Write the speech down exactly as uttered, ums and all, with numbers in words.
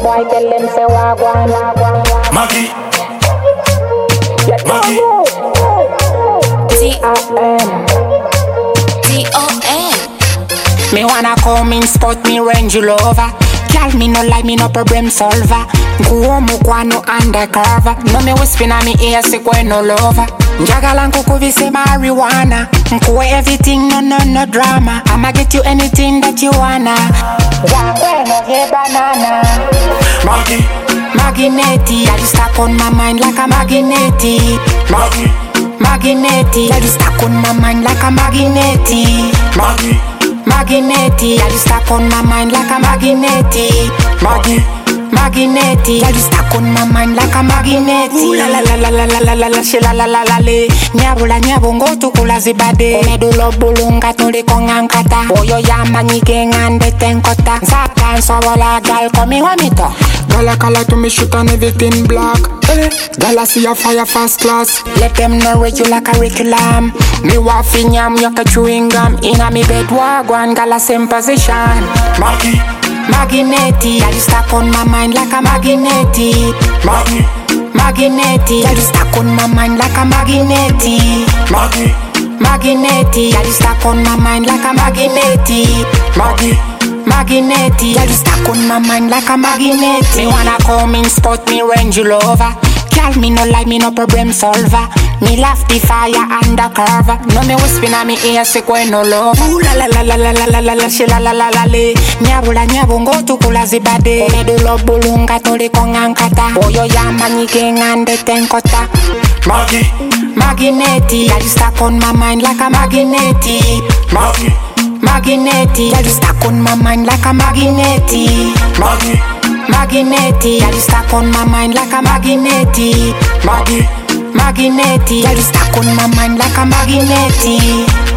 boy tell them say wagwan. Maggie. Get Maggie. T I M D O N. Me wanna come in spot me Range Rover. Girl, me no like me no problem solver. Nguo mukwa no undercover. No me whisper na me ear se kwe no lover. Njagala nkukuvise marijuana. Nkuwe everything no no no drama. I'ma get you anything that you wanna. Jangwe no ge banana. Maggie. Magineti, I just stuck on my mind like a magineti. Maggie. Magineti, I just stuck on my mind like a magineti. Maggie. Magineti, I just stuck on my mind like a magineti. Maggie. Magineti, I just stuck on my mind like a magineti. Ooh la la la la la la la la la she la la la la le. Nyabula nyabongo tukula zibade. Medulo bulunga tuli kongankata. Oyo yama nyike ngande tenkota. Zatan sobola gal komi wamito. Gala color to me shoot and everything black. Eh, gala see a fire first class. Let them know regular curriculum. Me waffy nyam yoka chewing gum. Inna me bed wagwan gala same position. Maggie. Magineti, I just stuck on my mind like a magineti. Maggie. Magineti, I just stuck on my mind like a magineti. Maggie. Magineti, I just stuck on my mind like a magineti. Maggie. Magineti, I just stuck on my mind like a magineti. Me wanna come in spot me Range Rover. Girl, me no like me no problem solver. Me laugh the fire undercover. No me whisper na me ear se kwe no love. Ooh la la la la la la la la la she la la la la le. Nyabula nyabongo tukula zibade. Medulo bulunga tuli kongankata. Oyo yama nyike ngande tenkota. Maggie. Magineti, I just stuck on my mind like a magineti. Maggie. Magineti, I just stuck on my mind like a magineti. Maggie. Magineti, I just stuck on my mind like a magineti. Maggie. Magineti, I just stuck on my mind like a magineti.